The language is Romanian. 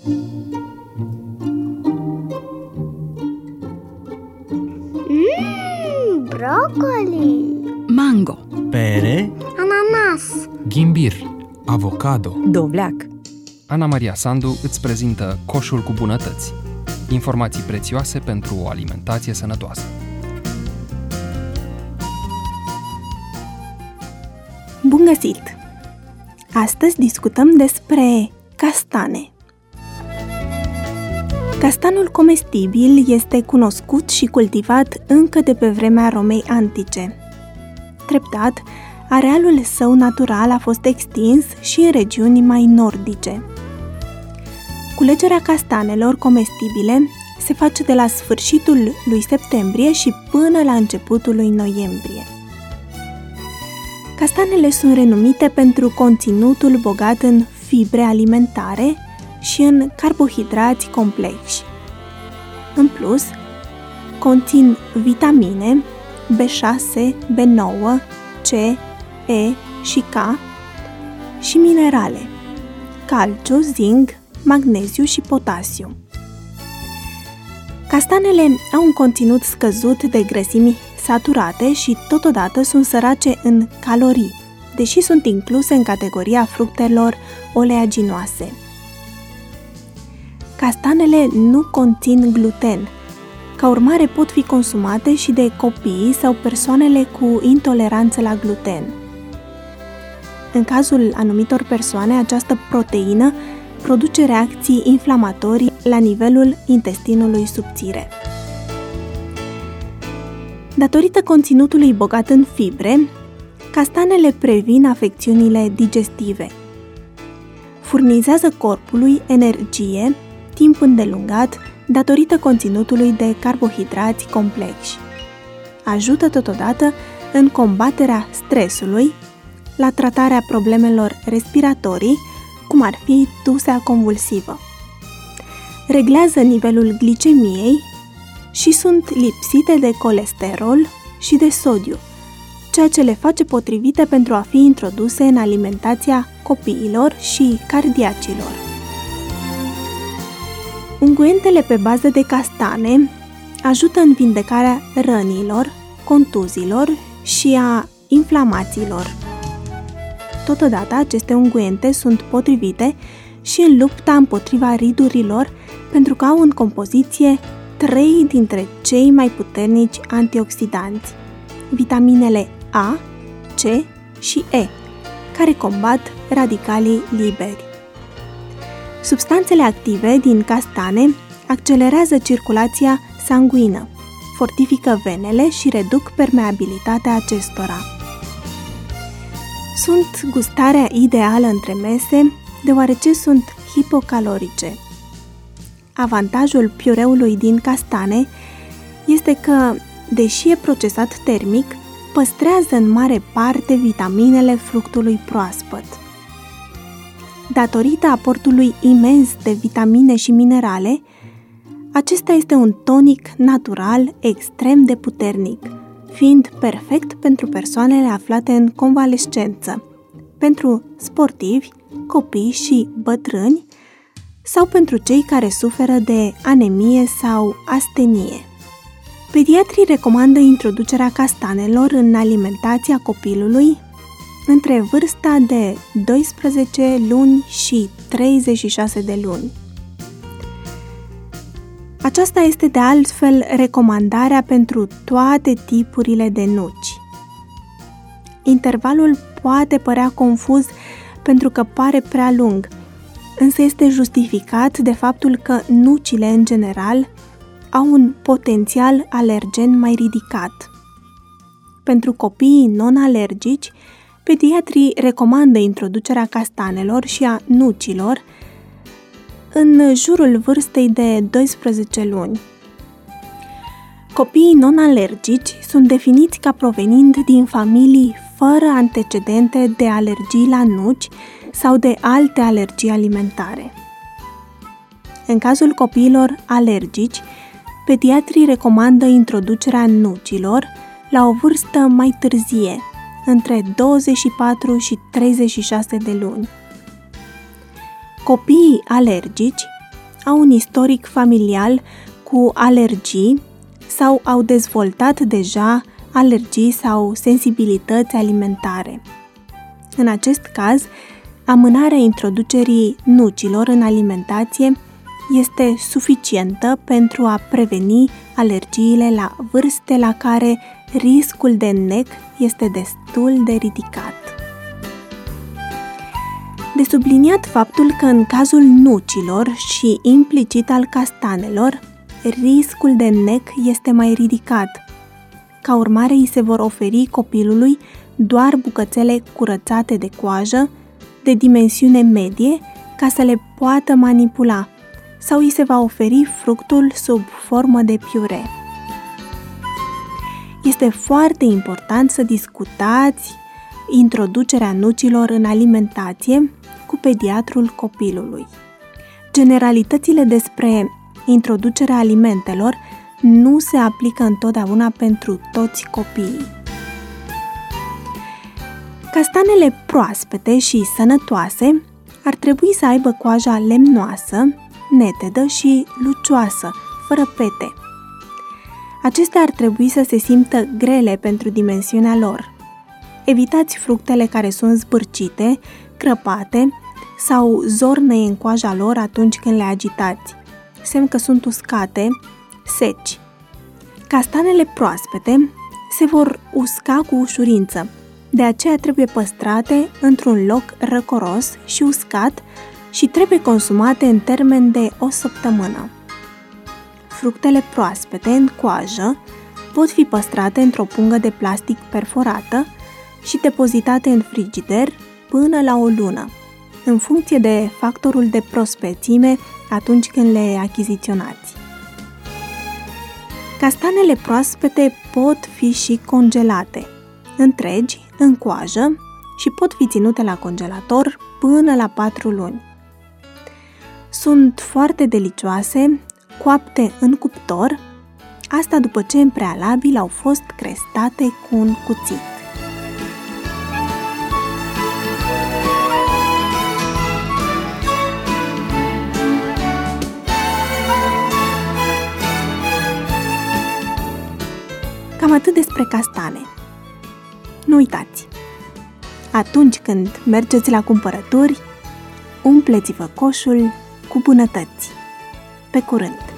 Broccoli, mango, pere, ananas, ghimbir, avocado. dovleac. Ana Maria Sandu îți prezintă Coșul cu bunătăți. Informații prețioase pentru o alimentație sănătoasă. Bun găsit! Astăzi discutăm despre castane. Castanul comestibil este cunoscut și cultivat încă de pe vremea Romei antice. Treptat, arealul său natural a fost extins și în regiuni mai nordice. Culegerea castanelor comestibile se face de la sfârșitul lui septembrie și până la începutul lui noiembrie. Castanele sunt renumite pentru conținutul bogat în fibre alimentare și în carbohidrați complexi. În plus, conțin vitamine B6, B9, C, E și K și minerale, calciu, zinc, magneziu și potasiu. Castanele au un conținut scăzut de grăsimi saturate și totodată sunt sărace în calorii, deși sunt incluse în categoria fructelor oleaginoase. Castanele nu conțin gluten, ca urmare pot fi consumate și de copii sau persoanele cu intoleranță la gluten. În cazul anumitor persoane, această proteină produce reacții inflamatorii la nivelul intestinului subțire. Datorită conținutului bogat în fibre, castanele previn afecțiunile digestive. Furnizează corpului energie timp îndelungat datorită conținutului de carbohidrați complexi. Ajută totodată în combaterea stresului, la tratarea problemelor respiratorii, cum ar fi tusea convulsivă. Reglează nivelul glicemiei și sunt lipsite de colesterol și de sodiu, ceea ce le face potrivite pentru a fi introduse în alimentația copiilor și cardiacilor. Unguentele pe bază de castane ajută în vindecarea rănilor, contuziilor și a inflamațiilor. Totodată, aceste unguente sunt potrivite și în lupta împotriva ridurilor pentru că au în compoziție 3 dintre cei mai puternici antioxidanți, vitaminele A, C și E, care combat radicalii liberi. Substanțele active din castane accelerează circulația sanguină, fortifică venele și reduc permeabilitatea acestora. Sunt gustarea ideală între mese, deoarece sunt hipocalorice. Avantajul piureului din castane este că, deși e procesat termic, păstrează în mare parte vitaminele fructului proaspăt. Datorită aportului imens de vitamine și minerale, acesta este un tonic natural extrem de puternic, fiind perfect pentru persoanele aflate în convalescență, pentru sportivi, copii și bătrâni sau pentru cei care suferă de anemie sau astenie. Pediatrii recomandă introducerea castanelor în alimentația copilului între vârsta de 12 luni și 36 de luni. Aceasta este de altfel recomandarea pentru toate tipurile de nuci. Intervalul poate părea confuz pentru că pare prea lung, însă este justificat de faptul că nucile în general au un potențial alergen mai ridicat. Pentru copiii non-alergici, pediatrii recomandă introducerea castanelor și a nucilor în jurul vârstei de 12 luni. Copiii non-alergici sunt definiți ca provenind din familii fără antecedente de alergii la nuci sau de alte alergii alimentare. În cazul copiilor alergici, pediatrii recomandă introducerea nucilor la o vârstă mai târzie, între 24 și 36 de luni. Copiii alergici au un istoric familial cu alergii sau au dezvoltat deja alergii sau sensibilități alimentare. În acest caz, amânarea introducerii nucilor în alimentație este suficientă pentru a preveni alergiile la vârste la care riscul de nec este destul de ridicat. De subliniat faptul că în cazul nucilor și implicit al castanelor, riscul de nec este mai ridicat. Ca urmare, îi se vor oferi copilului doar bucățele curățate de coajă, de dimensiune medie, ca să le poată manipula, sau îi se va oferi fructul sub formă de piure. Este foarte important să discutați introducerea nucilor în alimentație cu pediatrul copilului. Generalitățile despre introducerea alimentelor nu se aplică întotdeauna pentru toți copiii. Castanele proaspete și sănătoase ar trebui să aibă coaja lemnoasă, netedă și lucioasă, fără pete. Acestea ar trebui să se simtă grele pentru dimensiunea lor. Evitați fructele care sunt zbârcite, crăpate sau zornăie în coaja lor atunci când le agitați, semn că sunt uscate, seci. Castanele proaspete se vor usca cu ușurință, de aceea trebuie păstrate într-un loc răcoros și uscat și trebuie consumate în termen de o săptămână. Fructele proaspete în coajă pot fi păstrate într-o pungă de plastic perforată și depozitate în frigider până la o lună, în funcție de factorul de prospețime atunci când le achiziționați. Castanele proaspete pot fi și congelate, întregi, în coajă și pot fi ținute la congelator până la 4 luni. Sunt foarte delicioase, coapte în cuptor, asta după ce în prealabil au fost crestate cu un cuțit. Cam atât despre castane. Nu uitați! Atunci când mergeți la cumpărături, umpleți-vă coșul cu bunătăți. Pe curând!